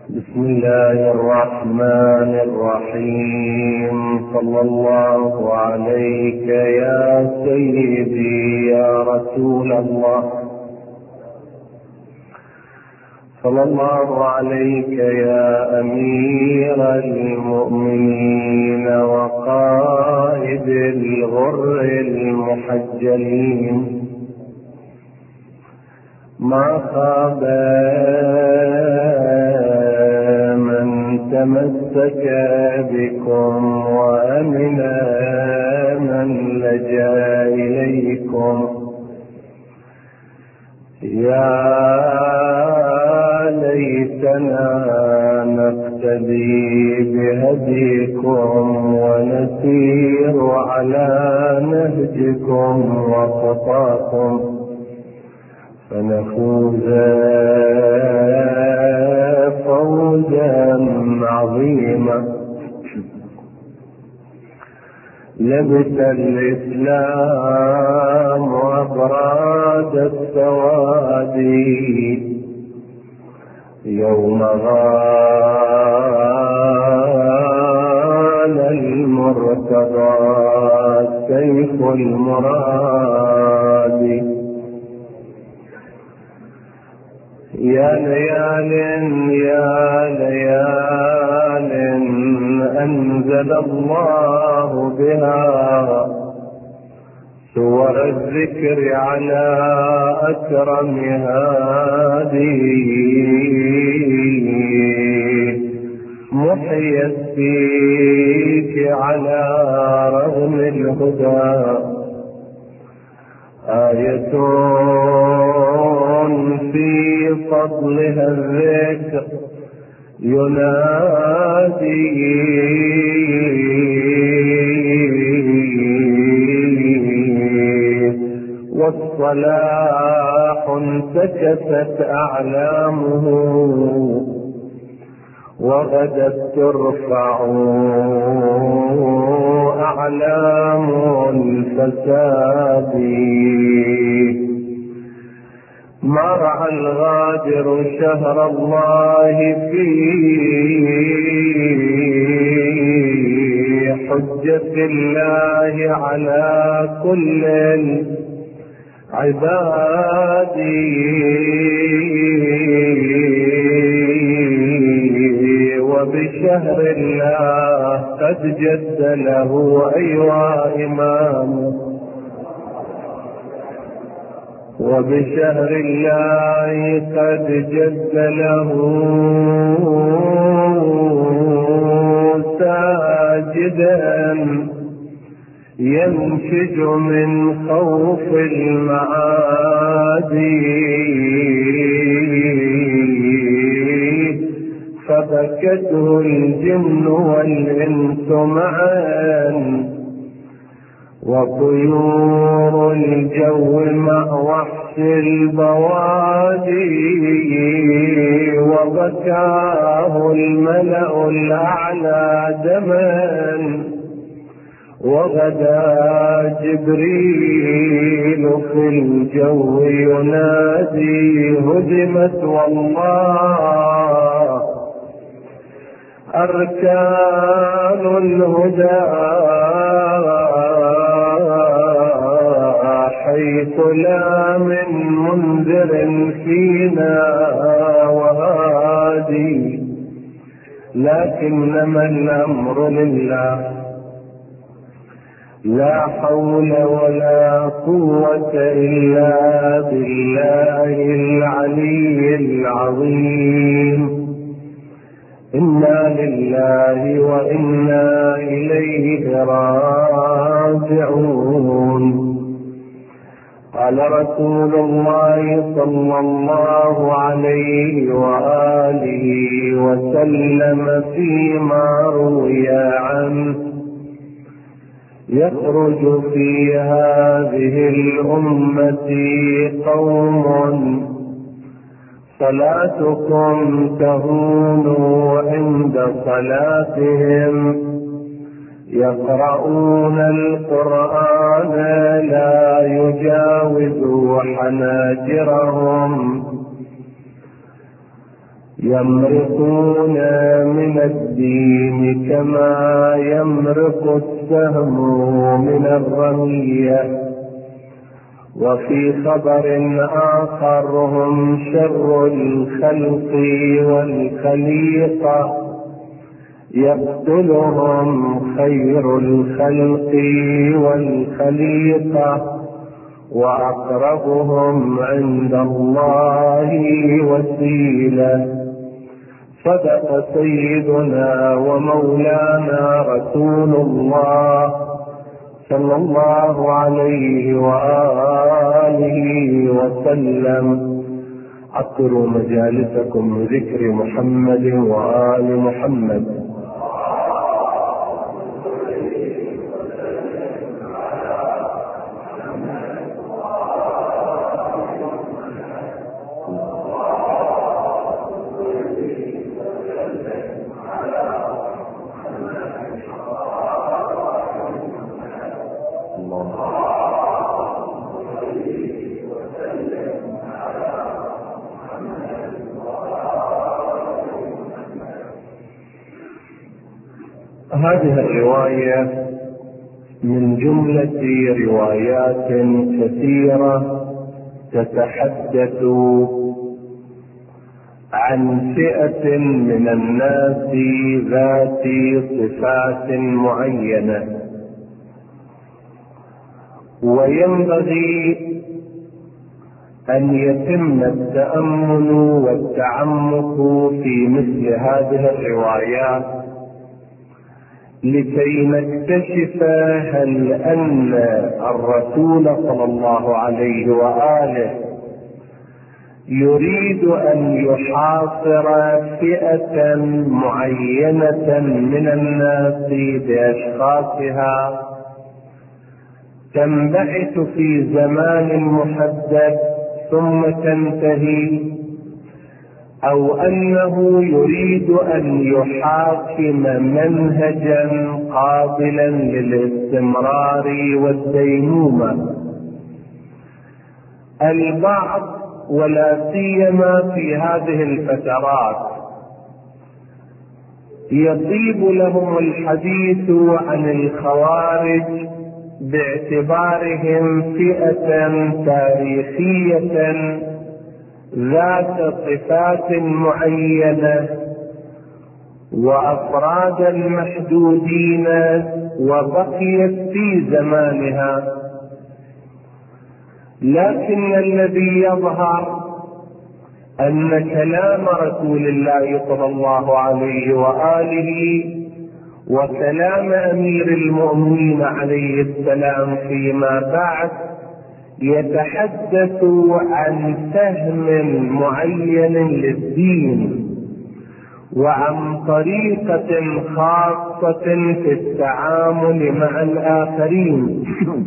بسم الله الرحمن الرحيم. صلى الله عليك يا سيدي يا رسول الله، صلى الله عليك يا أمير المؤمنين وقائد الغر المحجلين. ما خاب من تمسك بكم وأمن من لجأ إليكم. يا ليتنا نقتدي بهديكم ونسير على نهجكم وخطاكم فنفوز فوزا عظيما. لبس الإسلام أبراد السواد يوم غال المرتضى سيف المراد. يا ليال يا ليال أنزل الله بها سور الذكر على أكرم هادي. محيت فيك على رغم الهدى آية في فضلها الذكر ينادي. والصلاح انتكست أعلامه وغدت ترفع أعلام الفساد. ما رأى الغادر شهر الله في حجة الله على كل العباد. وبشهر الله قد جد له أيها إمام. وبشهر الله قد جد له ساجدا ينشج من خوف المعادي. فبكته الجن والإنس معا وطيور الجو مع وحش البوادي. وبكاه الملأ الأعلى دما وغدا جبريل في الجو ينادي. هدمت والله أركان الهدى حيث لا من منذر فينا وهادي. لكنما الأمر لله لا حول ولا قوة إلا بالله العلي العظيم. إنا لله وإنا إليه راجعون. قال رسول الله صلى الله عليه وآله وسلم فيما روي عنه: يخرج في هذه الأمة قوم صلاتكم تهون عند صلاتهم يقرؤون القرآن لا يجاوز حناجرهم يمرقون من الدين كما يمرق السهم من الرمية. وفي خبر آخر هم شر الخلق والخليقة يقتلهم خير الخلق والخليقة وأقربهم عند الله وسيلة. صدق سيدنا ومولانا رسول الله صلى الله عليه وآله وسلم. عطروا مجالسكم بذكر محمد وآل محمد. هذه الرواية من جملة روايات كثيرة تتحدث عن فئة من الناس ذات صفات معينة، وينبغي أن يتم التأمل والتعمق في مثل هذه الروايات لكي نكتشف هل أن الرسول صلى الله عليه وآله يريد أن يحاصر فئة معينة من الناس بأشخاصها تنبعث في زمان محدد ثم تنتهي، أو أنه يريد أن يحاكم منهجا قابلا للاستمرار والديمومة. البعض ولا سيما في هذه الفترات يطيب لهم الحديث عن الخوارج باعتبارهم فئة تاريخية ذات صفات معينة وأفرادا محدودين وبقيت في زمانها، لكن الذي يظهر أن كلام رسول الله صلى الله عليه وآله وكلام أمير المؤمنين عليه السلام فيما بعد يتحدث عن فهم معين للدين وعن طريقة خاصة في التعامل مع الآخرين.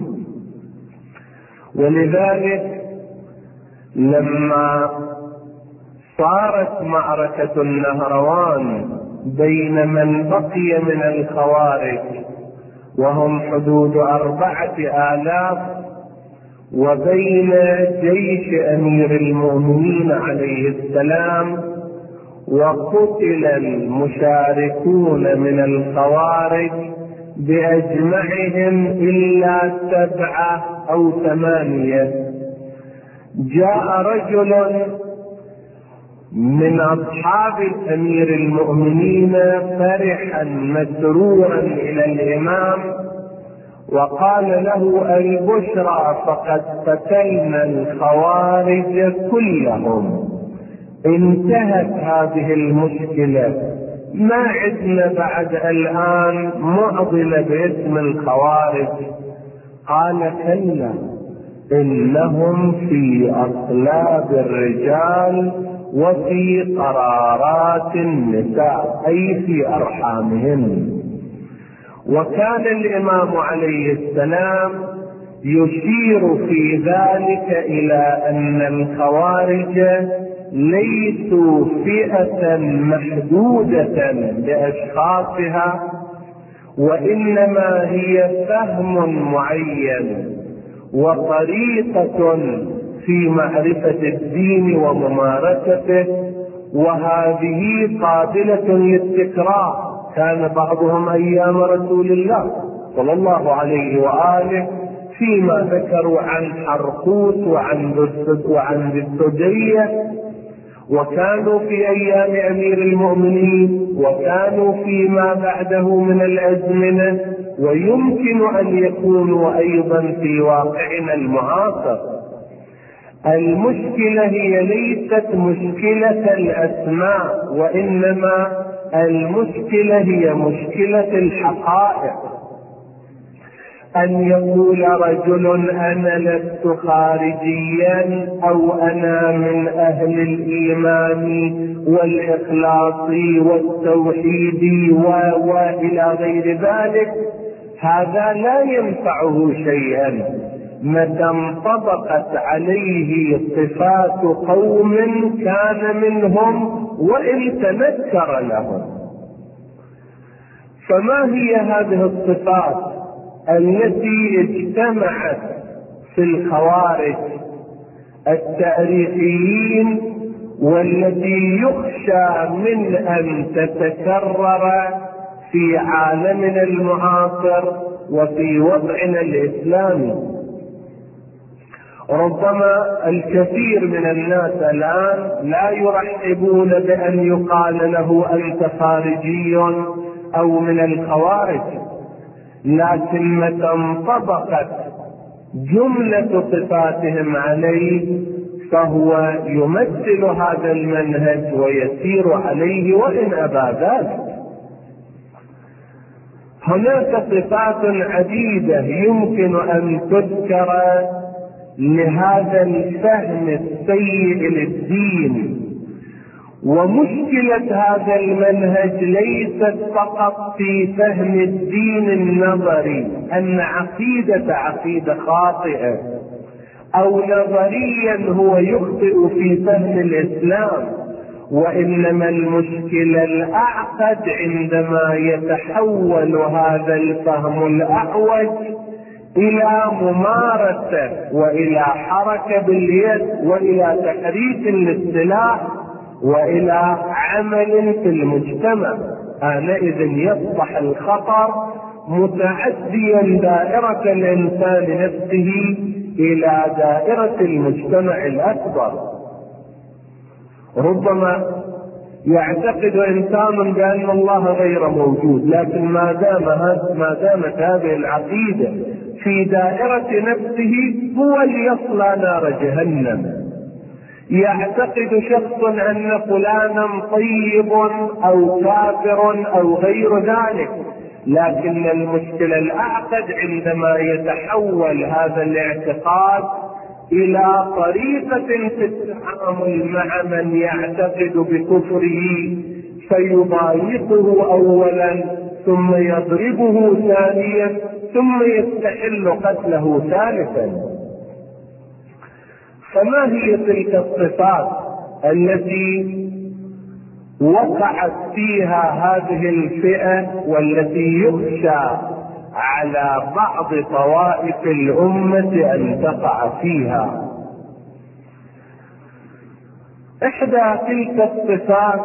ولذلك لما صارت معركة النهروان بين من بقي من الخوارج وهم حدود 4000 وبين جيش أمير المؤمنين عليه السلام، وقتل المشاركون من الخوارج بأجمعهم إلا 7 أو 8. جاء رجل من أصحاب أمير المؤمنين فرحا مسرورا إلى الإمام وقال له: البشرى، فقد قتلنا الخوارج كلهم، انتهت هذه المشكلة، ما عدنا بعد الآن معضلة باسم الخوارج. قال: كلا، إنهم في أصلاب الرجال وفي قرارات النساء، أي في أرحامهن. وكان الإمام عليه السلام يشير في ذلك إلى أن الخوارج ليسوا فئة محدودة بأشخاصها، وإنما هي فهم معين وطريقة في معرفة الدين وممارسته وهذه قابلة للتكرار. كان بعضهم أيام رسول الله صلى الله عليه وآله فيما ذكروا عن حرقوس وعن ذي السدية، وكانوا في أيام أمير المؤمنين، وكانوا فيما بعده من الأزمنة، ويمكن أن يكونوا أيضا في واقعنا المعاصر. المشكلة هي ليست مشكلة الأسماء، وإنما المشكلة هي مشكلة الحقائق. أن يقول رجل أنا لست خارجيا، أو أنا من أهل الإيمان والإخلاص والتوحيد وإلى غير ذلك، هذا لا ينفعه شيئا متى انطبقت عليه صفات قوم كان منهم وإن تنكر لهم. فما هي هذه الصفات التي اجتمعت في الخوارج التاريخيين، والتي يخشى من أن تتكرر في عالمنا المعاصر وفي وضعنا الإسلامي؟ ربما الكثير من الناس الآن لا يرحبون بأن يقال له أنت خارجي أو من الخوارج، لكن متى انطبقت جملة صفاتهم عليه فهو يمثل هذا المنهج ويسير عليه وإن أبى ذلك. هناك صفات عديدة يمكن أن تذكر لهذا الفهم السيء للدين، ومشكلة هذا المنهج ليست فقط في فهم الدين النظري، أن عقيدة خاطئة، أو نظريا هو يخطئ في فهم الإسلام، وإنما المشكلة الأعقد عندما يتحول هذا الفهم الأعوج إلى ممارسة وإلى حركة باليد وإلى تحريك للسلاح وإلى عمل في المجتمع. آنئذ يصبح الخطر متعديا دائرة الإنسان نفسه إلى دائرة المجتمع الأكبر. ربما يعتقد إنسان بأن الله غير موجود، لكن ما دامت هذه العقيدة في دائرة نفسه هو اللي يصلى نار جهنم. يعتقد شخص أن فلانا طيب أو كافر أو غير ذلك، لكن المشكلة الأعقد عندما يتحول هذا الاعتقاد إلى طريقة في التعامل مع من يعتقد بكفره، فيضايقه أولا ثم يضربه ثانيا ثم يستحل قتله ثالثا. فما هي تلك الصفات التي وقعت فيها هذه الفئة والتي يخشى على بعض طوائف الأمة أن تقع فيها؟ إحدى تلك الصفات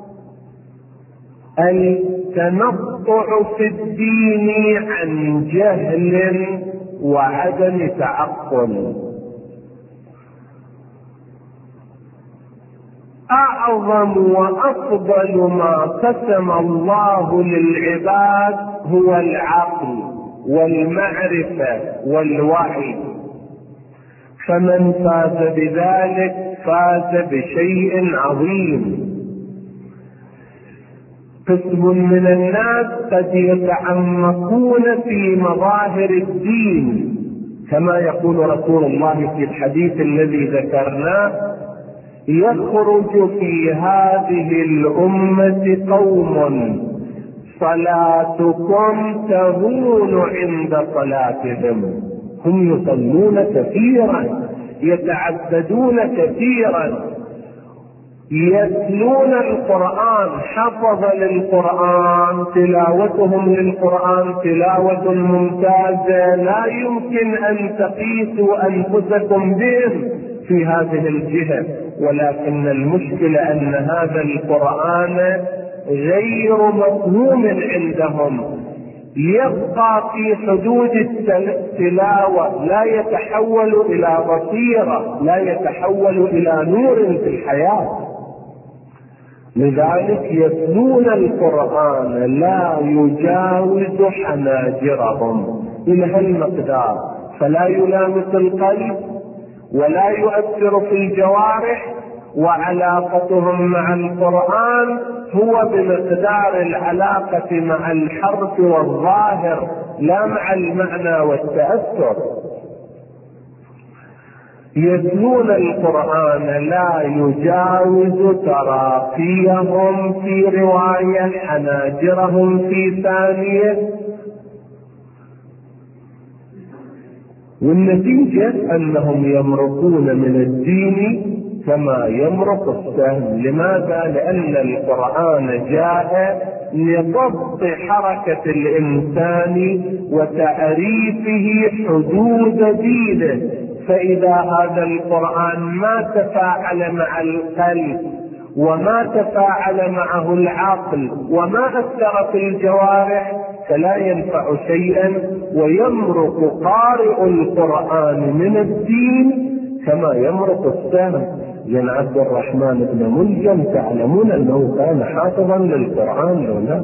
التنطع في الدين عن جهل وعدم تعقل. أعظم وأفضل ما قسم الله للعباد هو العقل والمعرفة والوعي، فمن فاز بذلك فاز بشيء عظيم. قسم من الناس قد يتعمقون في مظاهر الدين، كما يقول رسول الله في الحديث الذي ذكرناه: يخرج في هذه الأمة قوم صلاتكم تهون عند صلاتهم. هم يصلون كثيرا، يتعبدون كثيرا، يتلون القرآن، حفظ للقرآن، تلاوتهم للقرآن تلاوة ممتازة، لا يمكن أن تقيسوا أنفسكم بهم في هذه الجهة، ولكن المشكلة أن هذا القرآن غير مفهوم عندهم، يبقى في حدود التلاوة، لا يتحول إلى بصيرة، لا يتحول إلى نور في الحياة. لذلك يتلون القرآن لا يجاوز حناجرهم إلى هالمقدار، فلا يلامس القلب ولا يؤثر في الجوارح، وعلاقتهم مع القرآن هو بمقدار العلاقة مع الحرف والظاهر، لا مع المعنى والتأثر. يتلون القرآن لا يجاوز تراقيهم في رواية، حناجرهم في ثانية، والنتيجة أنهم يمرقون من الدين كما يمرق السهم. لماذا؟ لأن القرآن جاء لضبط حركة الإنسان وتعريفه حدود دينه، فإذا هذا القرآن ما تفاعل مع القلب وما تفاعل معه العقل وما أثر في الجوارح فلا ينفع شيئا، ويمرق قارئ القرآن من الدين كما يمرق السهم. لأن عبد الرحمن بن ملجم تعلمون أنه كان حافظا للقرآن ولا؟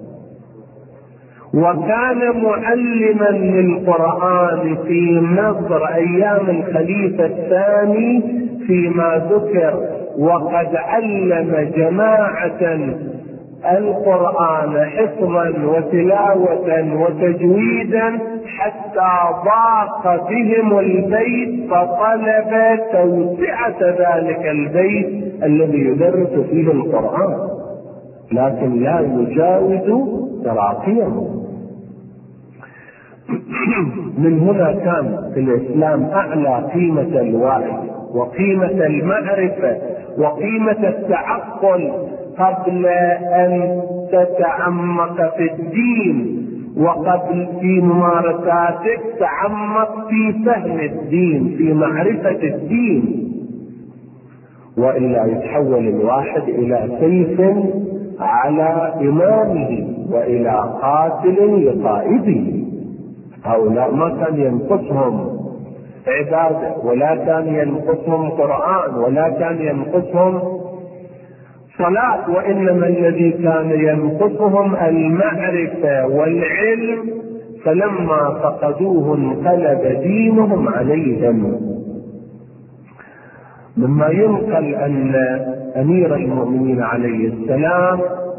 وكان معلما للقرآن في مصر أيام الخليفة الثاني فيما ذكر، وقد علم جماعة القرآن حفظا وتلاوة وتجويدا حتى ضاق بهم البيت، فطلب توسعة ذلك البيت الذي يدرس فيه القرآن، لكن لا يجاوز تراقيهم. من هنا كان في الإسلام أعلى قيمة الوعي وقيمة المعرفة وقيمة التعقل قبل أن تتعمق في الدين، وقبل في ممارساتك تعمق في فهم الدين، في معرفة الدين، وإلا يتحول الواحد إلى سيف على إمامه وإلى قاتل لقائده. هؤلاء ما كان ينقصهم عبادة، ولا كان ينقصهم قرآن، ولا كان ينقصهم صلاة، وإنما الذي كان ينقصهم المعرفة والعلم، فلما فقدوه انقلب دينهم عليهم. مما ينقل أن أمير المؤمنين عليه السلام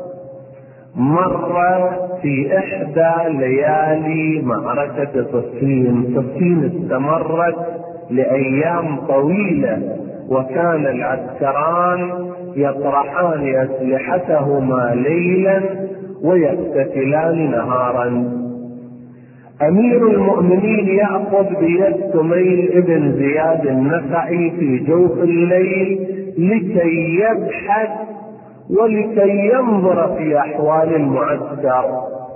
مر في إحدى ليالي معركة صفين. صفين استمرت لأيام طويلة، وكان العسكران يطرحان أسلحتهما ليلا ويقتتلان نهارا. أمير المؤمنين يأخذ بيد سميل ابن زياد النخعي في جوف الليل لكي يبحث ولكي ينظر في أحوال المعسكر.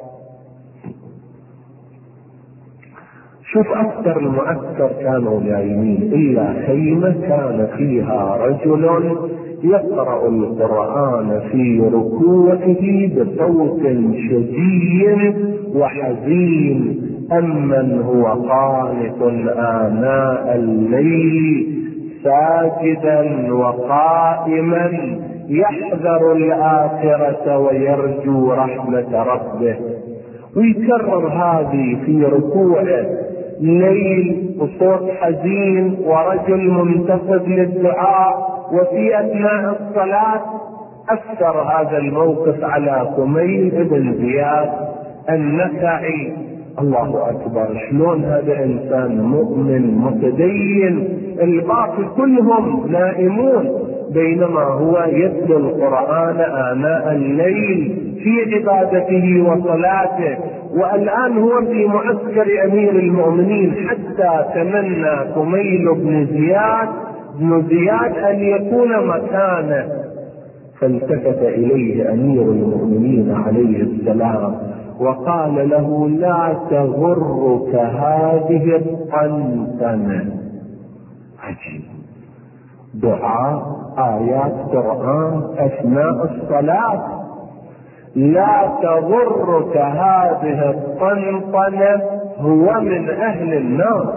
شوف أكثر المعسكر كانوا نايمين إلا خيمة كان فيها رجل يقرأ القرآن في ركوعه بصوت شجي وحزين، أمن هو قانت آناء الليل ساجدا وقائما يحذر الآخرة ويرجو رحمة ربه. ويكرر هذه في ركوعه ليل وصوت حزين ورجل منتفض للدعاء، وفي أثناء الصلاة أثر هذا الموقف على سميل بن زياد النخعي. الله أكبر، شلون هذا إنسان مؤمن متدين، الباقي كلهم نائمون بينما هو يتلو القرآن آناء الليل في عبادته وصلاته. والآن هو في معسكر أمير المؤمنين، حتى تمنى سميل بن زياد أن يكون مكانه، فالتفت إليه أمير المؤمنين عليه السلام وقال له: لا تغرك هذه الطنطنة. عجيب، دعاء، آيات قرآن أثناء الصلاة. لا تضرك هذه الطنطنة، هو من أهل النار.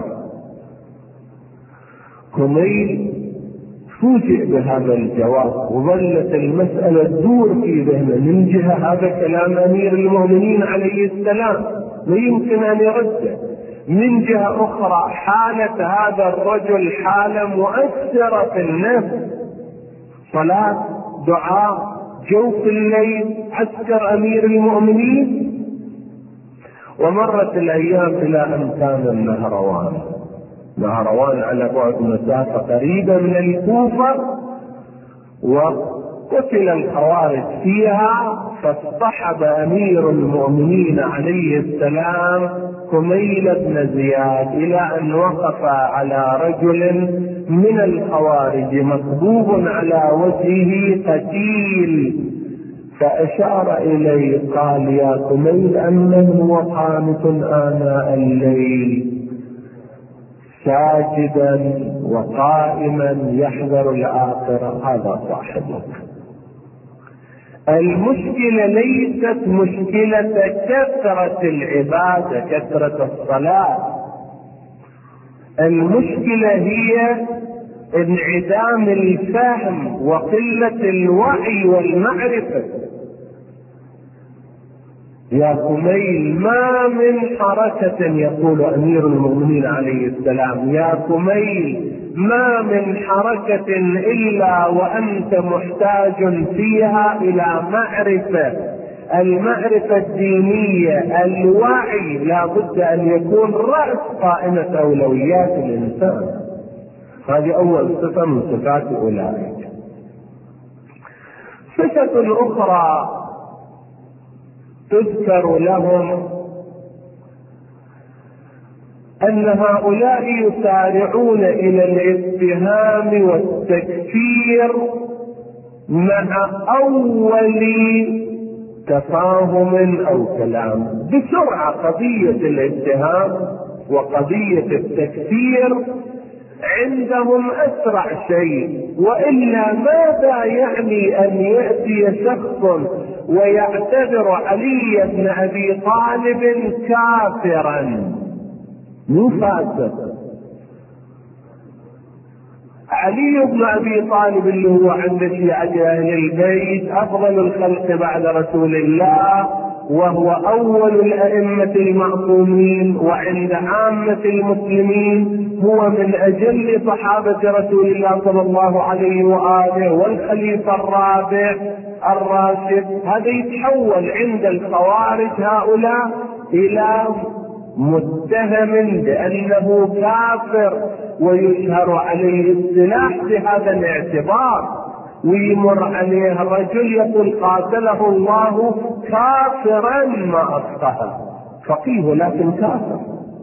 كميل فوجئ بهذا الجواب، وظلت المسألة تدور في ذهنه. من جهة هذا كلام أمير المؤمنين عليه السلام لا يمكن أن يرده، من جهة أخرى حالة هذا الرجل حالة مؤثرة في النفس، صلاة، دعاء، جوف الليل، عسكر أمير المؤمنين. ومرت الأيام إلى أن كان النهروان على بعد مسافة قريبة من الكوفة، وقتل الخوارج فيها. فاصطحب أمير المؤمنين عليه السلام كميل بن زياد إلى أن وقف على رجل من الخوارج مكبوب على وجهه قتيل، فأشار إليه قال: يا كميل، أمن هو قانت آناء الليل ساجدا وقائما يحذر الآخرة؟ هذا صاحبك. المشكلة ليست مشكلة كثرة العبادة، كثرة الصلاة، المشكلة هي انعدام الفهم وقلة الوعي والمعرفة. يا كميل، ما من حركة، يقول أمير المؤمنين عليه السلام: يا كميل، ما من حركة إلا وأنت محتاج فيها إلى معرفة، المعرفة الدينية، الوعي لا بد أن يكون رأس قائمة أولويات الإنسان. هذه أول صفة من صفات أولئك. صفة أخرى تذكر لهم أن هؤلاء يسارعون إلى الاتهام والتكفير مع أول تفاهم أو كلام، بسرعة. قضية الاتهام وقضية التكفير عندهم أسرع شيء، وإلا ماذا يعني أن يأتي شخص ويعتبر علي بن أبي طالب كافرا؟ مو فاسق. علي بن أبي طالب اللي هو عند شيعة أهل البيت أفضل الخلق بعد رسول الله، وهو أول الأئمة المعصومين، وعند عامة المسلمين هو من أجل صحابة رسول الله صلى الله عليه وآله، والخليفة الرابع الراشد. هذا يتحول عند الخوارج هؤلاء إلى متهم بأنه كافر، ويشهر عليه السلاح بهذا الاعتبار، ويمر عليه الرجل يقول: قاتله الله كافرا ما أفقه، فقيه لكن كافر.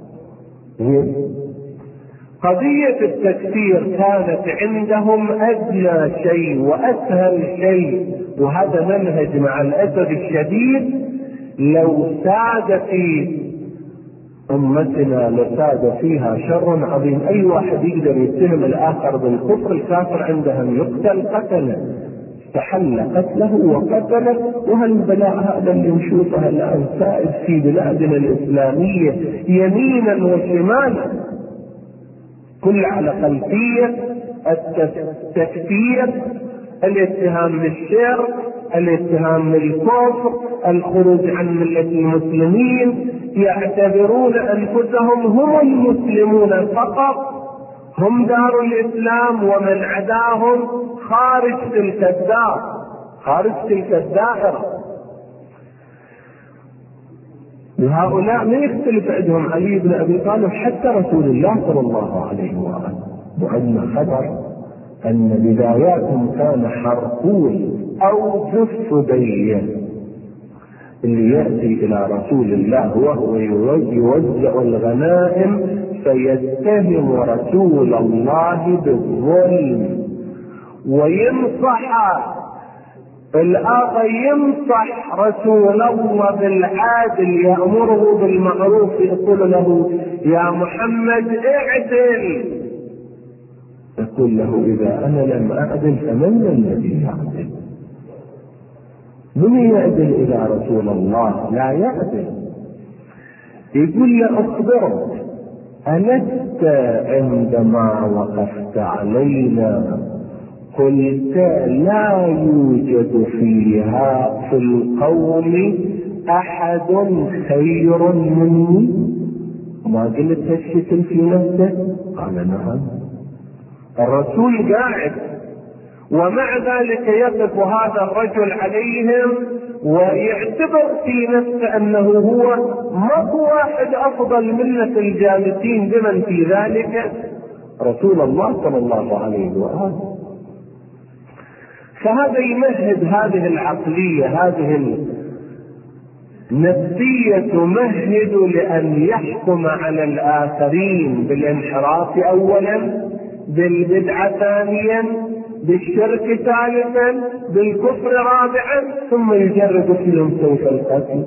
قضية التكفير كانت عندهم أدنى شيء وأسهل شيء، وهذا منهج مع الأسف الشديد لو ساد في أمتنا لساد فيها شر عظيم. أي واحد يقدر يتهم الآخر بالكفر، الكافر عندهم يقتل قتله، استحل قتله وقتله. وهالبلاء هذا اللي نشوفه الآن سائد في بلادنا الإسلامية يمينا وشمالا، كل على خلفية التكفير، الاتهام بالشرك، الاتهام بالكفر، الخروج عن ملة المسلمين. يعتبرون أنفسهم هم المسلمون فقط، هم دار الإسلام، ومن عداهم خارج تلك الدار، خارج تلك الدائرة. وهؤلاء ما يختلف عندهم علي بن أبي طالب حتى رسول الله صلى الله عليه وآله. وعندنا خبر أن بداياتهم كان حرقول أو جثدية، اللي يأتي إلى رسول الله وهو يوزع الغنائم فيتهم رسول الله بالظلم، وينصح الآخر، ينصح رسول الله بالعدل، يأمره بالمعروف، يقول له: يا محمد اعدل. يقول له إذا أنا لم أعدل فمن الذي يعدل؟ من يعدل إلى رسول الله؟ لا يعدل. يقول له أخبرك، ألست عندما وقفت علينا قلت لا يوجد فيها في القوم أحد خير مني؟ ما قلت هالشكل في نفسك؟ قال نعم. الرسول قاعد ومع ذلك يقف هذا الرجل عليهم ويعتبر في نفسه أنه هو ماكو واحد أفضل منة الجالسين بمن في ذلك رسول الله صلى الله عليه وآله. فهذا يمهد هذه العقلية، هذه النفسية تمهد لأن يحكم على الآخرين بالانحراف أولا، بالبدعة ثانيا، بالشرك ثالثا، بالكفر رابعا، ثم يجرد فيهم سيف القتل.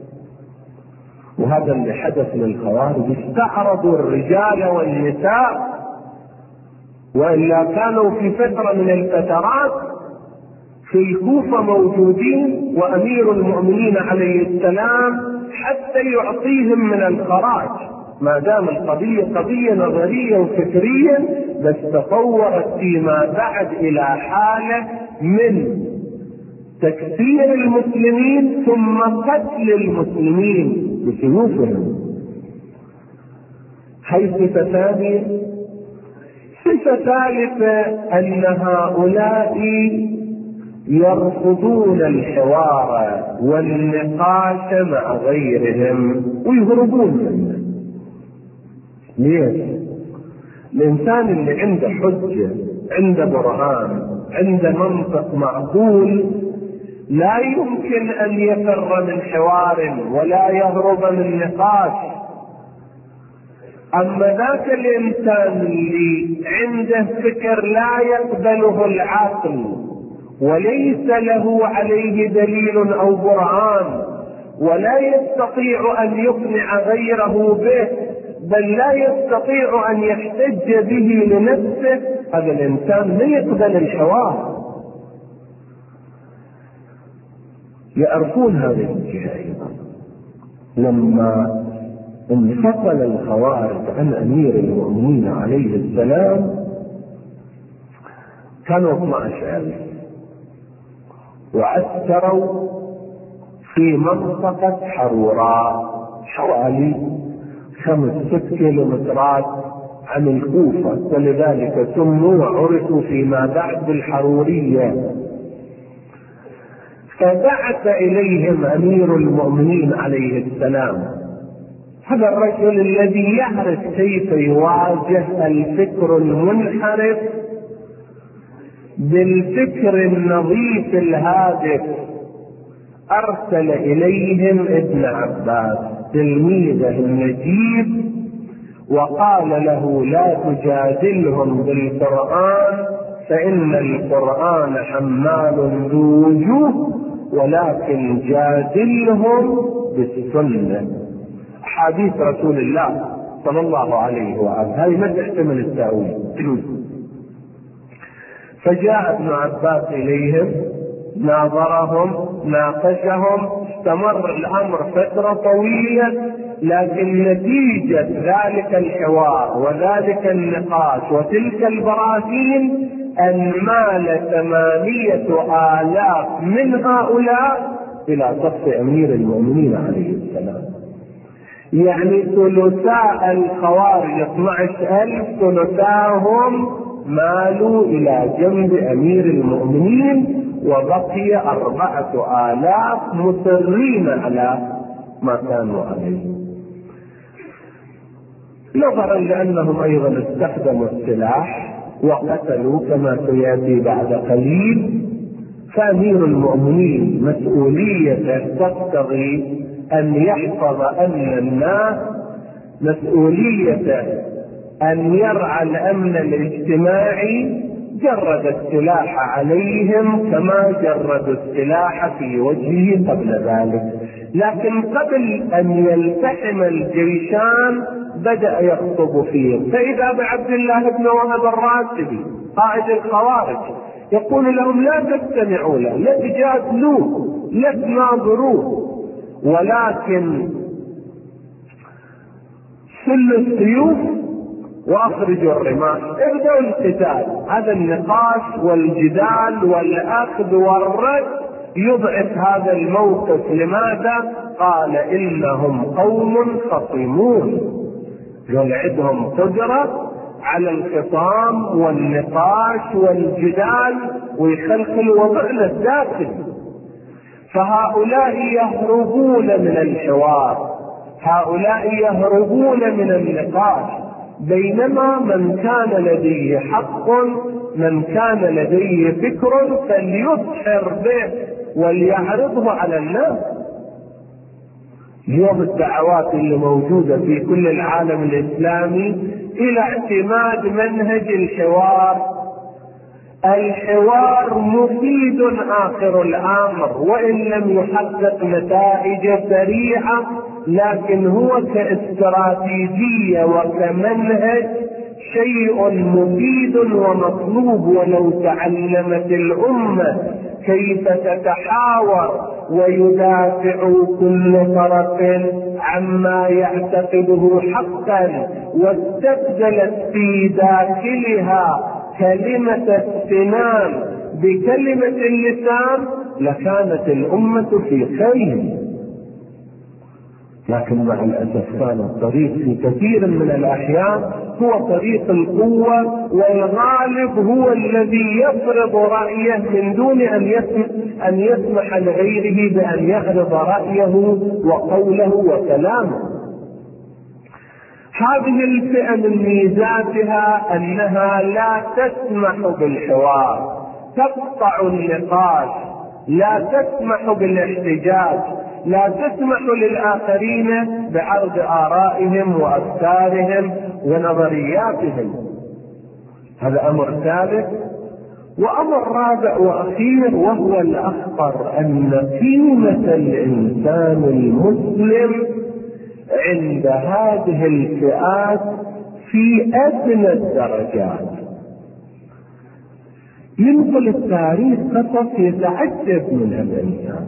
وهذا اللي حدث للخوارج، استعرضوا الرجال والنساء، وإلا كانوا في فترة من الفترات في الكوفة موجودين وأمير المؤمنين عليه السلام حتى يعطيهم من الخراج، ما دام القضية قضية نظرية وفكرية، بس تطورت فيما بعد إلى حالة من تكفير المسلمين ثم قتل المسلمين بسيوفهم. هي صفة ثانية. صفة ثالثة أن هؤلاء يرفضون الحوار والنقاش مع غيرهم ويهربون منه. ليش؟ الإنسان اللي عنده حجة، عنده برهان، عنده منطق معقول، لا يمكن أن يفر من حوار ولا يهرب من نقاش. أما ذاك الإنسان اللي عنده فكر لا يقبله العقل وليس له عليه دليل أو برهان ولا يستطيع أن يقنع غيره به، بل لا يستطيع أن يحتج به لنفسه، هذا الإنسان لا يقبل الحوار. يعرفون هذه الجهة أيضا. لما انفصل الخوارج عن أمير المؤمنين عليه السلام كانوا 12,000 وعسكروا في منطقة حروراء حوالي 5-6 كيلومترات عن الكوفة، ولذلك سموا وعرفوا فيما بعد بالحرورية. فبعث إليهم أمير المؤمنين عليه السلام، هذا الرجل الذي يعرف كيف يواجه الفكر المنحرف بالفكر النظيف الهادف، أرسل إليهم ابن عباس تلميذه النجيب وقال له لا تجادلهم بالقرآن فإن القرآن حمال ذو وجوه، ولكن جادلهم بالسنة. حديث رسول الله صلى الله عليه وآله، هذه ما تحتمل التأويل. فجاء ابن عباس إليهم، ناظرهم، ناقشهم، استمر الأمر فترة طويلة، لكن نتيجة ذلك الحوار وذلك النقاش وتلك البراهين أن مال 8,000 من هؤلاء إلى صف أمير المؤمنين عليه السلام. يعني ثلثاء الخوارج 12,000 ثلثاهم مالوا إلى جنب أمير المؤمنين، وبقي 4,000 مصرين على ما كانوا عليه، نظرا لأنهم أيضا استخدموا السلاح وقتلوا كما سيأتي بعد قليل. فأمير المؤمنين مسؤوليته تقتضي أن يحفظ أمن الناس، مسؤوليته أن يرعى الأمن الاجتماعي، جرد السلاح عليهم كما جردوا السلاح في وجهه قبل ذلك. لكن قبل أن يلتحم الجيشان بدأ يخطب فيهم، فإذا بعبد الله بن وهب الراسبي قائد الخوارج يقول لهم لا تستمعوا له، لا تجادلوه، لا تناظروه، ولكن سلوا السيوف واخرجوا الرماح، ابدأوا القتال. هذا النقاش والجدال والأخذ والرد يضعف هذا الموقف. لماذا؟ قال إنهم قوم خصمون، يلعبهم قدرة على الخصام والنقاش والجدال ويخلخل وضعنا الداخلي. فهؤلاء يهربون من الحوار، هؤلاء يهربون من النقاش، بينما من كان لديه حق، من كان لديه فكر فليظهر به وليعرضه على الناس. اليوم الدعوات اللي موجودة في كل العالم الإسلامي إلى اعتماد منهج الحوار. الحوار مفيد آخر الأمر، وإن لم يحقق نتائج سريعة، لكن هو كاستراتيجية وكمنهج شيء مفيد ومطلوب. ولو تعلمت الأمة كيف تتحاور ويدافع كل طرف عما يعتقده حقا، واستبدلت في داخلها كلمة السنان بكلمة اللسان، لكانت الأمة في خير. لكن مع الأسف كان الطريق في كثير من الأحيان هو طريق القوة، والغالب هو الذي يفرض رأيه من دون أن يسمح لغيره بأن يعرض رأيه وقوله وكلامه. هذه الفئة من ميزاتها أنها لا تسمح بالحوار، تقطع النقاش، لا تسمح بالاحتجاج، لا تسمح للآخرين بعرض آرائهم وأفكارهم ونظرياتهم. هذا أمر ثالث. وأمر رابع وأخير وهو الأخطر، أن قيمة الإنسان المسلم عند هذه الفئات في أدنى الدرجات. ينقل التاريخ قصص يتعجب منها الإنسان.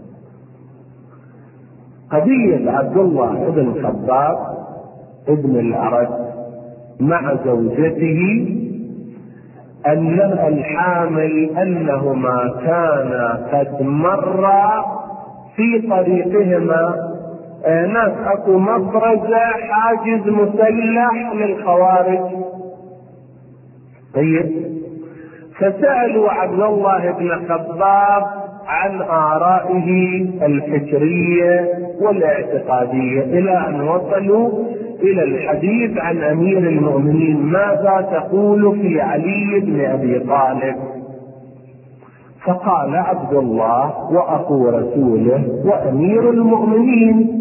قضية عبد الله بن الخباب ابن الأرد مع زوجته أنها الحامل، أنهما كانا قد مرا في طريقهما ناس أكو مفرزة حاجز مسلح للخوارج. طيب، فسألوا عبد الله بن خباب عن آرائه الفكرية والاعتقادية، إلى أن وصلوا إلى الحديث عن أمير المؤمنين: ماذا تقول في علي بن أبي طالب؟ فقال عبد الله وأخو رسوله وأمير المؤمنين.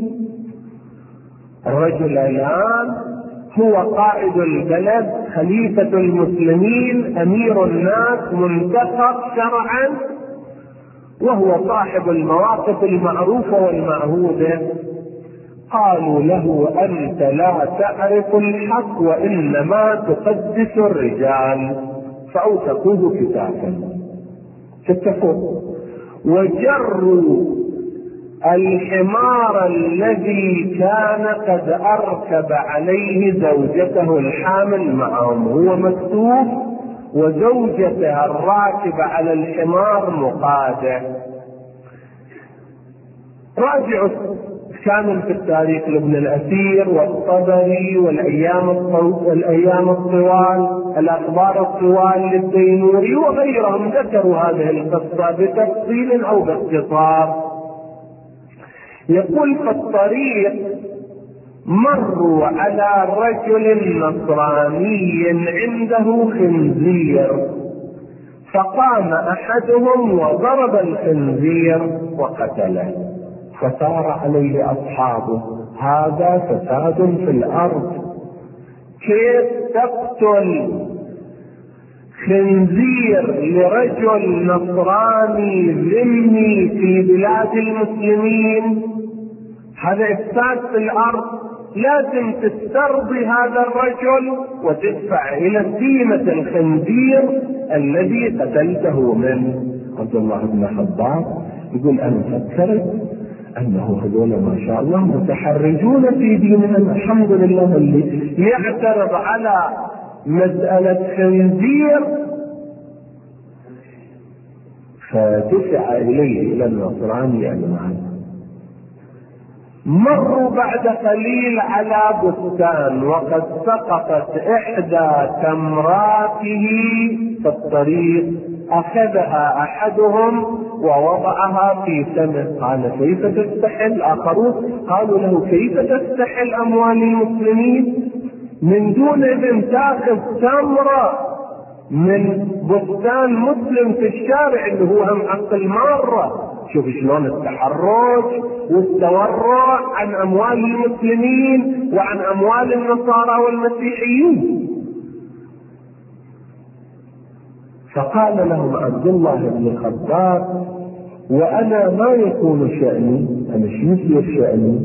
الرجل الآن هو قائد البلد، خليفة المسلمين، أمير الناس، منتخب شرعا، وهو صاحب المواقف المعروفة والمعهودة. قالوا له: أنت لا تعرف الحق وإنما تقدس الرجال. فأوثقوه كتابا، اتفقوا وجروا الحمار الذي كان قد أركب عليه زوجته الحامل معهم، هو مكتوب وزوجته الراكبة على الحمار مقادة. راجعوا كامل في التاريخ لابن الأثير والطبري والأيام الطوال، الأخبار الطوال للدينوري وغيرهم، ذكروا هذه القصة بتفصيل أو باختصار. يقول: في الطريق مروا على رجل نصراني عنده خنزير، فقام أحدهم وضرب الخنزير وقتله، فثار عليه أصحابه: هذا فساد في الأرض، كيف تقتل خنزير لرجل نصراني ذمي في بلاد المسلمين؟ هذا إفساد في الأرض. لازم تسترضي هذا الرجل وتدفع إلى قيمة الخنزير الذي قتلته من عبد الله بن خباب. يقول أنا فكرت أنه هذول ما شاء الله متحرجون في دينهم، الحمد لله اللي يعترض على مسألة خنزير. فدفع إليه إلى النصرانية المعين. مروا بعد قليل على بستان وقد سقطت إحدى تمراته في الطريق، أخذها أحدهم ووضعها في فمه. قال كيف تستحل؟ آخرون قالوا له كيف تستحل أموال المسلمين من دون إذن تأخذ تمرة من بستان مسلم في الشارع اللي هو هم حق المارة؟ شوف شلون التحرج والتورع عن أموال المسلمين وعن أموال النصارى والمسيحيين. فقال لهم عبد الله بن خباب وأنا ما يكون شأني، أنا شو يصير شأني؟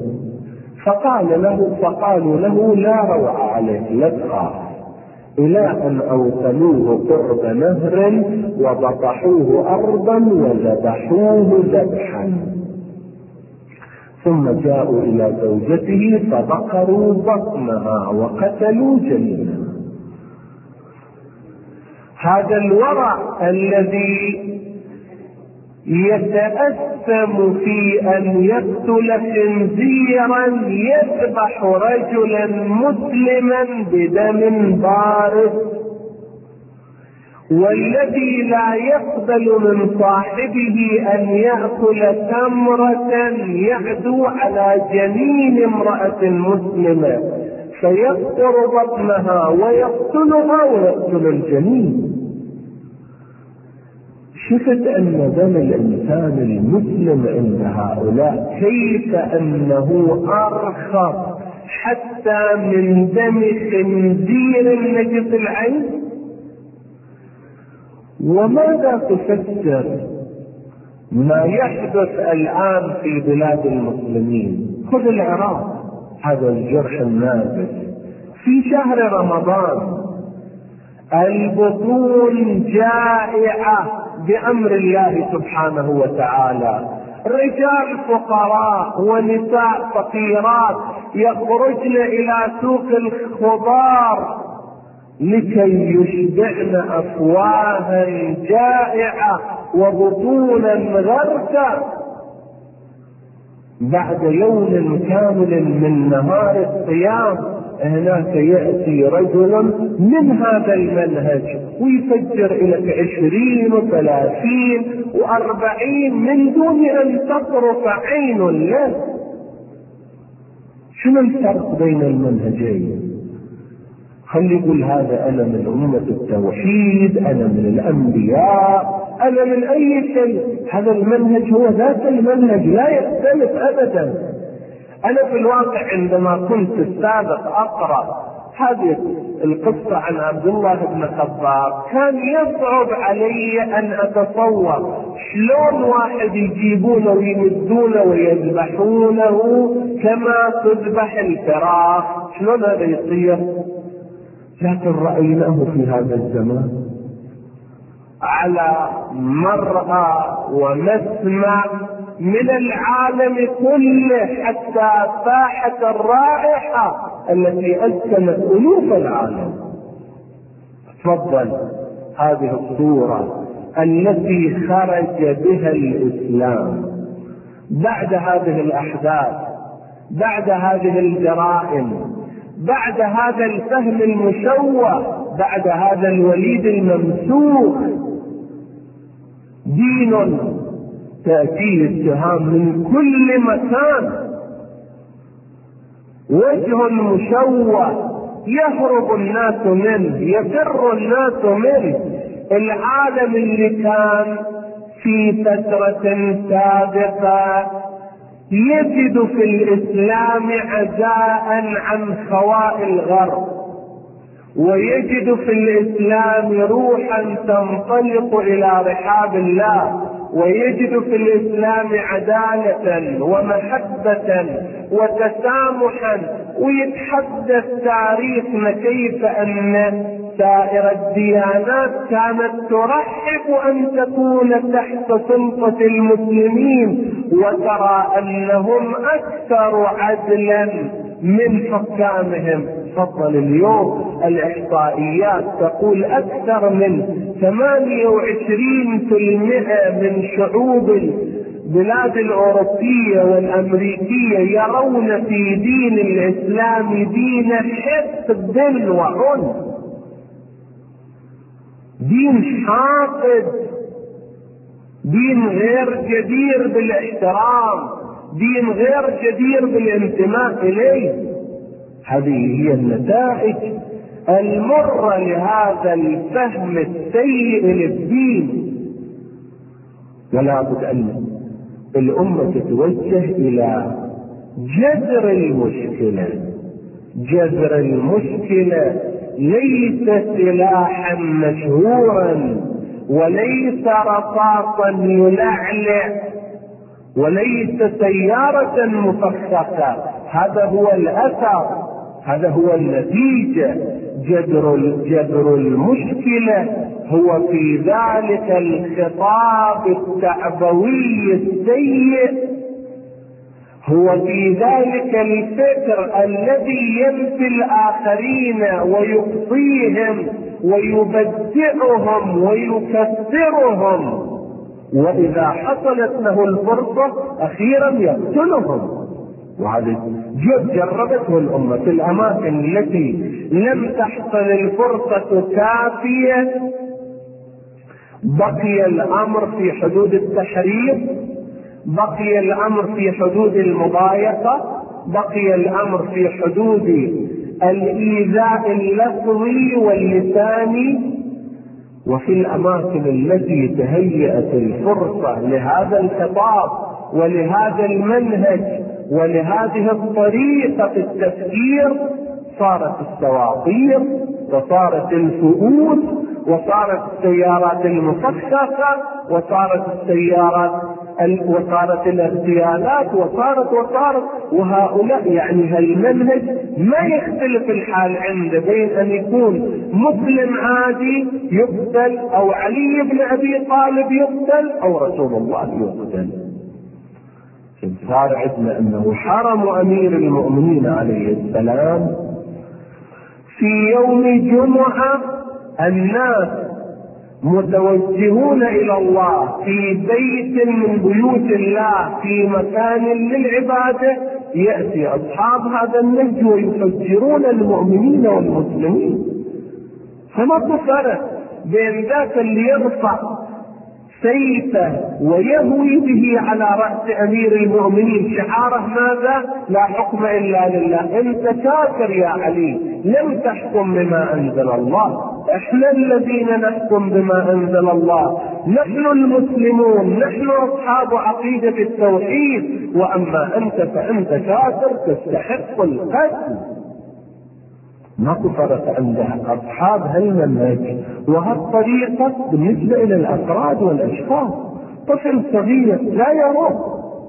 فقالوا له لا روع عليك، لا تخاف، إلى أن أوصلوه قرب نهر وبطحوه أرضا وذبحوه ذبحا، ثم جاءوا إلى زوجته فبقروا بطنها وقتلوا جنينها. هذا الورع الذي يتأثم في أن يقتل خنزيرا يذبح رجلا مسلما بدم بارد، والذي لا يقبل من صاحبه أن يأكل تمرة يعدو على جنين امرأة مسلمة فيقطر بطنها ويقتلها ويقتل الجنين. شفت أن دم الإنسان المسلم عند هؤلاء كيف أنه أرخص حتى من دم خنزير نجس العين. وماذا تفسر ما يحدث الآن في بلاد المسلمين؟ خذ العراق، هذا الجرح النابت في شهر رمضان، البطون جائعة بأمر الله سبحانه وتعالى، رجال فقراء ونساء فقيرات يخرجن إلى سوق الخضار لكي يشبعن أفواها جائعة وبطونا غرسة. بعد يوم كامل من نهار الصيام هناك يأتي رجل من هذا المنهج ويفجر لك 20 و30 و40 من دون أن تطرف عين له. شنو الفرق بين المنهجين؟ خلي يقول هذا أنا من أمة التوحيد، أنا من الأنبياء، أنا من أي شيء. هذا المنهج هو ذات المنهج لا يختلف أبدا. أنا في الواقع عندما كنت السابق أقرأ هذه القصة عن عبد الله بن خباب كان يصعب علي أن أتصور شلون واحد يجيبونه ويمدونه ويذبحونه كما تذبح الفراخ، شلون هذا يصير؟ لكن رأيناه في هذا الزمان على مرأى ومسمع من العالم كله، حتى فاحت الرائحة التي أسكنت ألوف العالم. تفضل هذه الصورة التي خرج بها الإسلام بعد هذه الأحداث، بعد هذه الجرائم، بعد هذا الفهم المشوه، بعد هذا الوليد الممسوخ. دين تأتيه اتهام من كل مكان، وجه مشوه يهرب الناس منه، يفر الناس منه. العالم اللي كان في فترة سابقة يجد في الإسلام عزاء عن خواء الغرب، ويجد في الإسلام روحا تنطلق إلى رحاب الله، ويجد في الإسلام عدالة ومحبة وتسامحا، ويتحدث تاريخنا كيف أن سائر الديانات كانت ترحب أن تكون تحت سلطة المسلمين، وترى أنهم أكثر عدلا من حكامهم. فضل اليوم الإحصائيات تقول أكثر من 28% من شعوب البلاد الأوروبية والأمريكية يرون في دين الإسلام دين حقد وعنف، دين حاقد، دين غير جدير بالاحترام، دين غير جدير بالانتماء إليه. هذه هي النتائج المرة لهذا الفهم السيء للدين. ولا بد أن الأمة تتوجه إلى جذر المشكلة. جذر المشكلة ليس سلاحا مشهورا، وليس رصاصا يلعلع، وليس سيارة مفخخة. هذا هو الأثر، هذا هو النتيجة. جذر المشكلة هو في ذلك الخطاب التعبوي السيء، هو في ذلك الفكر الذي ينفي الآخرين ويقصيهم ويبدعهم ويكسرهم، وإذا حصلت له الفرصة أخيرا يقتلهم. وهذا جربته الأمة في الأماكن التي لم تحصل الفرصة كافية. بقي الأمر في حدود التحريم، بقي الأمر في حدود المضايقة، بقي الأمر في حدود الإيذاء اللفظي واللساني. وفي الأماكن التي تهيأت الفرصة لهذا الخطاب ولهذا المنهج ولهذه الطريقة في التفكير، صارت السواقير وصارت الفؤوس وصارت السيارات المفخخة وصارت وصارت الاغتيالات وصارت. وهؤلاء يعني هالمنهج ما يختلف الحال عنده بين أن يكون مسلم عادي يقتل، أو علي بن أبي طالب يقتل، أو رسول الله يقتل. صار عندنا أنه حرم أمير المؤمنين عليه السلام في يوم جمعة الناس متوجهون إلى الله في بيت من بيوت الله في مكان للعبادة، يأتي أصحاب هذا النهج ويفجرون المؤمنين والمسلمين. فما فرق بين ذاك اللي يرفع سيفه ويهوي به على رأس أمير المؤمنين شعاره ماذا؟ لا حكم إلا لله. أنت كافر يا علي، لم تحكم بما أنزل الله. احنا الذين نحكم بما أنزل الله، نحن المسلمون، نحن أصحاب عقيدة التوحيد. وأما أنت فأنت كافر تستحق القتل. ماكو فرق عند أصحاب هالمنهج وهالطريقة بالنسبة إلى الأفراد والأشخاص. طفل صغير لا يروح،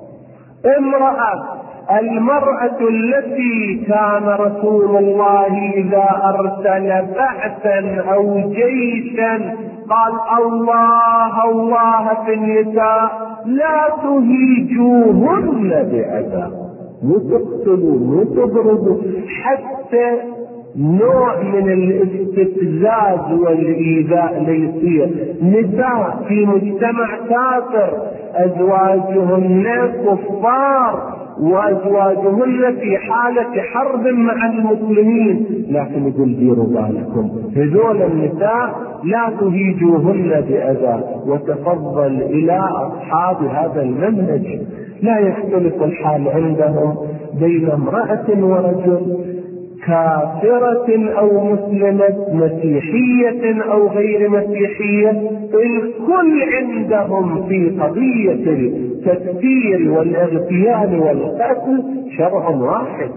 المرأة التي كان رسول الله إذا أرسل بعثا أو جيشا قال الله الله في النساء لا تهيجوهن بأذى، مو تقتلوا مو تضربوا، حتى نوع من الاستفزاز والإيذاء ليصير. نساء في مجتمع كافر أزواجهن كفار وأزواجهن في حالة حرب مع المسلمين، لكن يقول ديروا بالكم هذول النساء لا تهيجوهن بأذى. وتفضل إلى أصحاب هذا المنهج لا يختلف الحال عندهم بين امرأة ورجل، كافرة أو مسلمة، مسيحية أو غير مسيحية، الكل عندهم في قضية التكفير والاغتيال والقتل شرع واحد.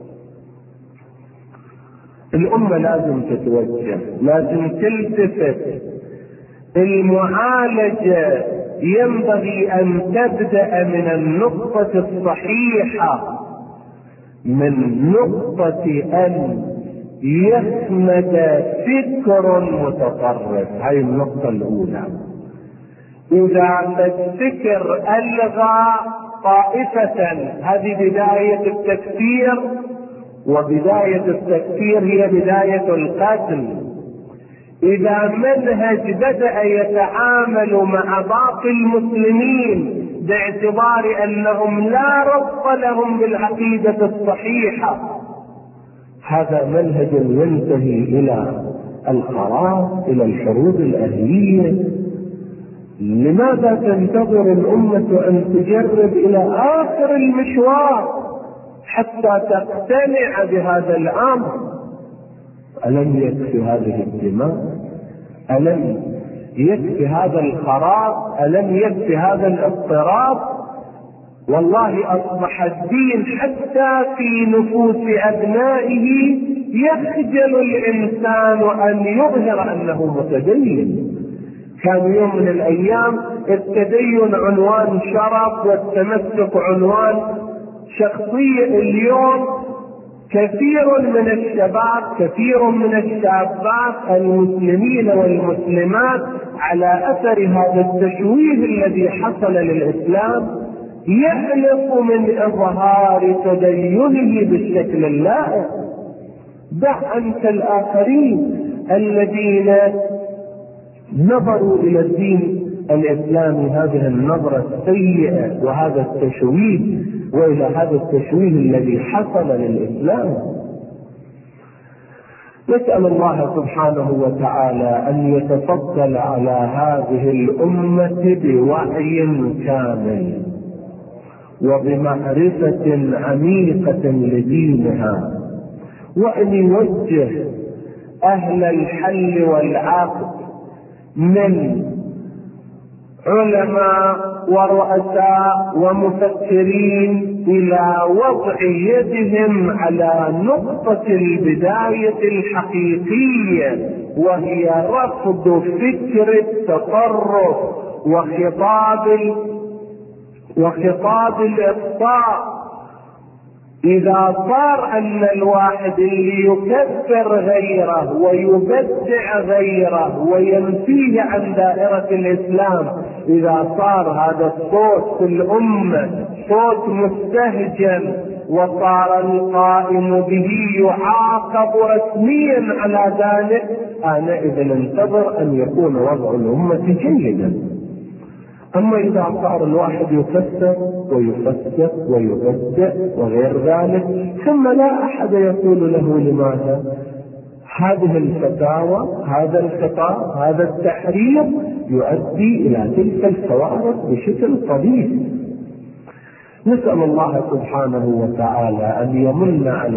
الأمة لازم تتوجه، لازم تلتفت. المعالجة ينبغي أن تبدأ من النقطة الصحيحة، من نقطة أن يخمد فكر متطرف. هذه النقطة الأولى. إذا الفكر ألغى طائفة، هذه بداية التكفير، وبداية التكفير هي بداية القتل. إذا منهج بدأ يتعامل مع باقي المسلمين باعتبار أنهم لا ربط لهم بالعقيدة الصحيحة، هذا منهج ينتهي إلى الخراب، إلى الحروب الأهلية. لماذا تنتظر الأمة أن تجرب إلى آخر المشوار حتى تقتنع بهذا الأمر؟ ألم يكفي هذه الدماء؟ ألم يكفي هذا الخراب؟ ألم يكفي هذا الاضطراب؟ والله أصبح الدين حتى في نفوس أبنائه يخجل الإنسان أن يظهر أنه متدين. كان يوم من الأيام التدين عنوان شرف والتمسك عنوان شخصية. اليوم كثير من الشابات المسلمين والمسلمات على أثر هذا التشويه الذي حصل للإسلام يألف من إظهار تدينه بالشكل اللائق. دع أنت الآخرين الذين نظروا إلى الدين الإسلامي هذه النظرة السيئة وهذا التشويه، وإلى هذا التشويه الذي حصل للإسلام. نسأل الله سبحانه وتعالى أن يتفضل على هذه الأمة بوعي كامل وبمعرفة عميقة لدينها، وأن يوجه أهل الحل والعقد من علماء ورؤساء ومفكرين إلى وضع يدهم على نقطة البداية الحقيقية، وهي رفض فكر التطرف وخطاب الإقصاء. إذا صار أن الواحد اللي يكفر غيره ويبدع غيره وينفيه عن دائرة الإسلام، إذا صار هذا الصوت في الأمة صوت مستهجن وصار القائم به يعاقب رسميا على ذلك، أنا إذا ننتظر أن يكون وضع الأمة جيدا. أما إذا صار الواحد يفسر ويفسر ويبدع وغير ذلك، ثم لا أحد يقول له لماذا هذه الفتاوى، هذا الخطاب، هذا التحرير يؤدي إلى تلك الكوارث بشكل قبيح. نسأل الله سبحانه وتعالى أن يمن على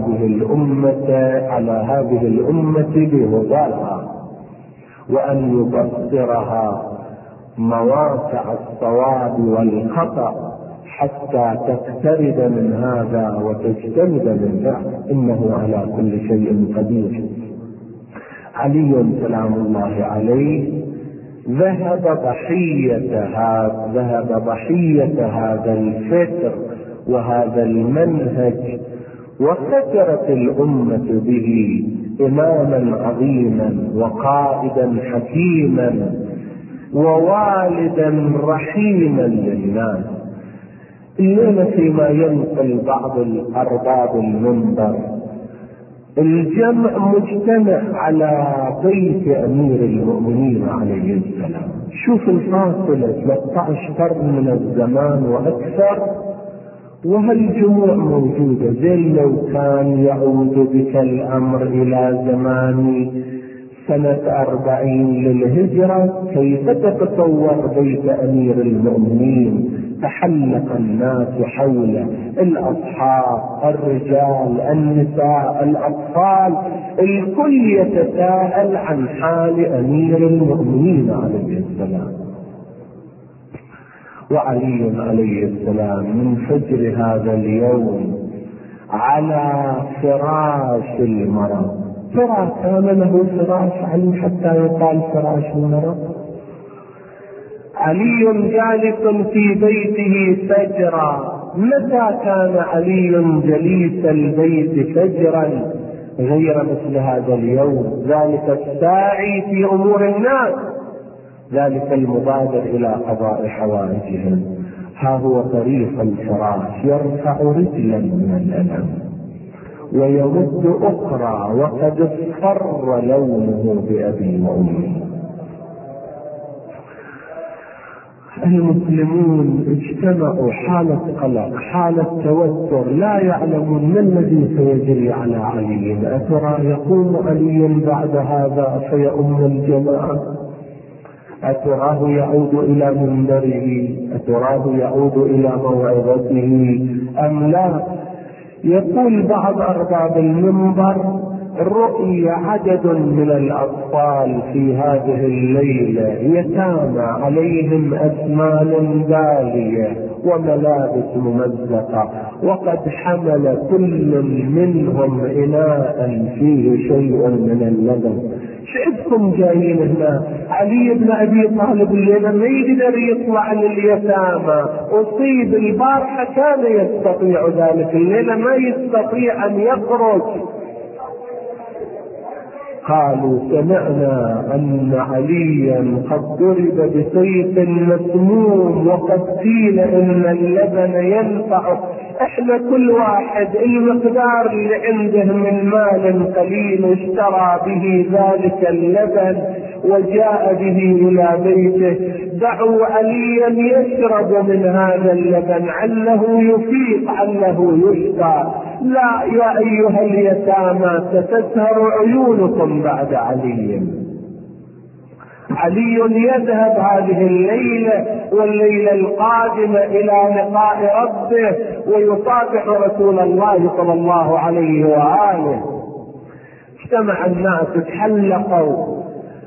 هذه الأمة بهداها، وأن يبصرها مواقع الصواب والخطأ حتى تقترب من هذا وتجتنب من ذاك، إنه على كل شيء قدير. علي سلام الله عليه ذهب ضحية هذا الفكر وهذا المنهج، وفترت الأمة به إماما عظيما وقائدا حكيما ووالدا رحيما للناس. اليوم فيما ينقل بعض الأرباب المنبر الجمع مجتمع على بيت أمير المؤمنين عليه السلام. شوف الفاصلة 13 قرن من الزمان وأكثر، وهالجموع موجودة. زي لو كان يعود بك الأمر إلى زمان سنة 40 للهجرة، كيف تتصور بيت أمير المؤمنين؟ تحلق الناس حوله، الأصحاب، الرجال، النساء، الأطفال، الكل يتساءل عن حال أمير المؤمنين عليه السلام. وعلي عليه السلام من فجر هذا اليوم على فراش المرض. ترى كان له فراش علي حتى يقال فراش المرض؟ علي جالس في بيته فجرا. متى كان علي جليس البيت فجرا غير مثل هذا اليوم؟ ذلك الساعي في أمور الناس، ذلك المبادر إلى قضاء حوائجهم. ها هو طريق الفراش يرفع رجلا من الألم ويمد أخرى وقد اصفر لونه بأبي وأمي. المسلمون اجتمعوا حالة قلق، حالة توتر، لا يعلمون ما الذي سيجري على علي. أترى يقوم علي بعد هذا فيؤم الجماعة؟ أتراه يعود إلى منبره؟ أتراه يعود إلى موعظته أم لا؟ يقول بعض أرباب المنبر: رؤي عدد من الأطفال في هذه الليلة يتامى عليهم أثمان بالية وملابس ممزقة، وقد حمل كل منهم إناء فيه شيء من اللبن. شعبكم جايين هنا. علي بن أبي طالب الليلة ما يقدر يطلع لليتامى، أصيب البارحة كان يستطيع ذلك، الليلة ما يستطيع أن يخرج. قالوا: سمعنا أن عليا قد ضرب بسيف مسموم وقد قيل إن اللبن ينفع. احنا كل واحد المقدار اللي عنده من مال قليل اشترى به ذلك اللبن وجاء به إلى بيته. دعوا عليا يشرب من هذا اللبن عله يفيق عله يشفى. لا يا أيها اليتامى ستسهر عيونكم بعد علي. علي يذهب هذه الليلة والليلة القادمة إلى لقاء ربه ويصافح رسول الله صلى الله عليه وآله. اجتمع الناس تحلقوا.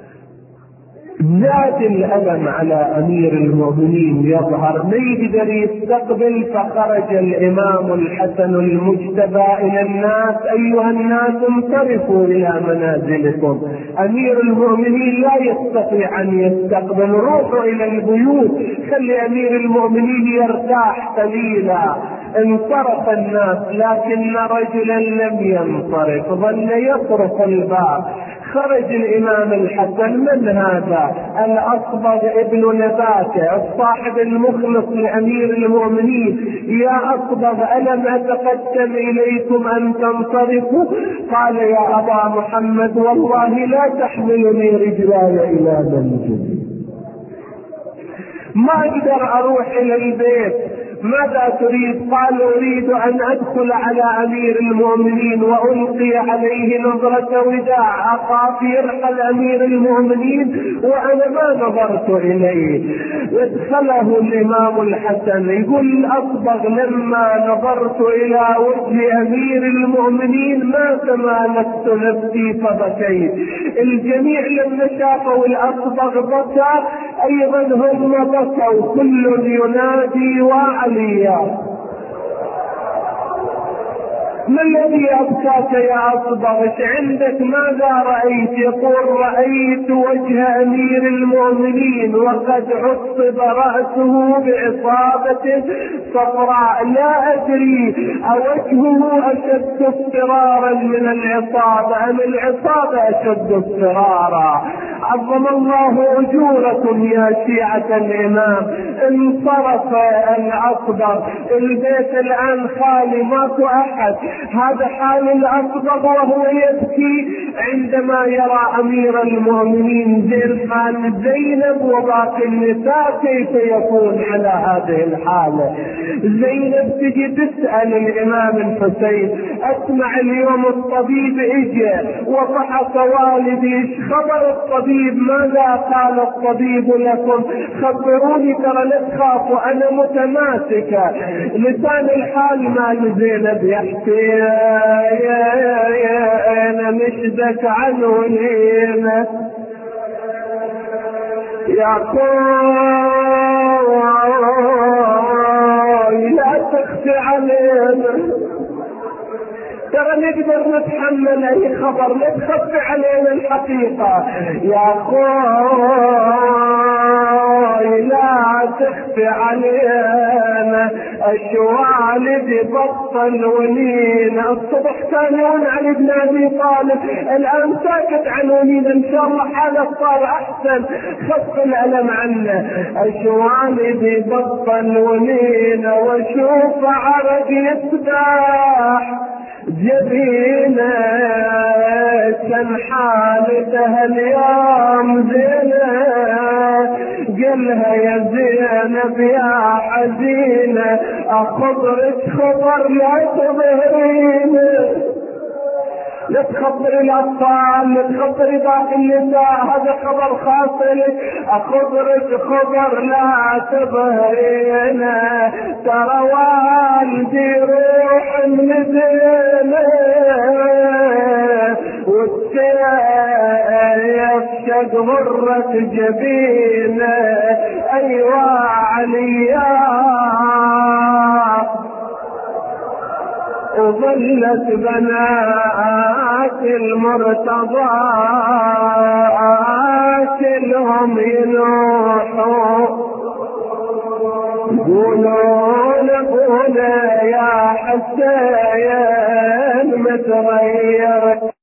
زاد الألم على أمير المؤمنين يظهر، ما يقدر يستقبل، فخرج الإمام الحسن المجتبى إلى الناس: أيها الناس انصرفوا إلى منازلكم، أمير المؤمنين لا يستطيع أن يستقبل، روحوا إلى البيوت، خلي أمير المؤمنين يرتاح قليلا. انصرف الناس، لكن رجلا لم ينصرف، ظل يطرق الباب. خرج الإمام الحسن. من هذا؟ الأصبغ ابن نباتة الصاحب المخلص لأمير المؤمنين. يا أصبغ ألم أتقدم إليكم أن تنصرفوا؟ قال: يا أبا محمد والله لا تحملني رجلاي إلى منزلي، ما أقدر أروح إلى البيت. ماذا تريد؟ قال: أريد أن أدخل على أمير المؤمنين وألقي عليه نظرة وداع، أخاف يرحل أمير المؤمنين وأنا ما نظرت إليه. ادخله الإمام الحسن. يقول الأصبغ: لما نظرت إلى وجه أمير المؤمنين ما تمالكت نفسي فبكيت. الجميع لما شافوا الأصبغ بكى، أيضا هم بكوا، كل ينادي وعليا. ما الذي أبكاك يا أصبغ؟ عندك ماذا رأيت؟ يقول: رأيت وجه أمير المؤمنين وقد عصب رأسه بعصابة صفراء، لا أدري أوجهه أشد اضطرارا من العصابة أم العصابة أشد اضطرارا. عظم الله أجوركم يا شيعة الإمام. انصرف الأصبغ. البيت الآن خالي، ماكو أحد. هذا حال الأصبغ وهو يبكي عندما يرى أمير المؤمنين. زين حال زينب وباقي النساء كيف يكون على هذه الحالة؟ زينب تجي تسأل الإمام الحسين: أسمع اليوم الطبيب إجى وفحص والدي، إيش خبر الطبيب؟ ماذا قال الطبيب لكم؟ خبروني، ترى لا تخافوا أنا متماسكة. لسان الحال مال زينب يحكي: يا أنا مشدك عنونينا يا قوي لا تخفي علينا، ترى نقدر نتحمل اي خبر، لا تخفي علينا الحقيقة يا قوي لا تخفي علينا، والدي بطل ونين. الصبح كان يون علي بن ابي طالب، الان ساكت عن ونين. ان شاء الله حالة صار احسن، خف الالم عنا. والدي بطل ونين، واشوف عرق يسبح جبينه. كان حالتها اليوم زينه، قالها يا زينب يا حزينه، اخبرك خبر لا تظهرينه، لا تخبري الاطفال، لا تخبري باقي النساء، هذا خبر خاص لك. اخبرك خبر لا تظهرينه، ترى والدي روح من دينه، والسيف شق غرة جبينه. ايوا عليا وظلت بنات المرتضى كلهم ينوحوا يقولون ابونا يا حسين متغير.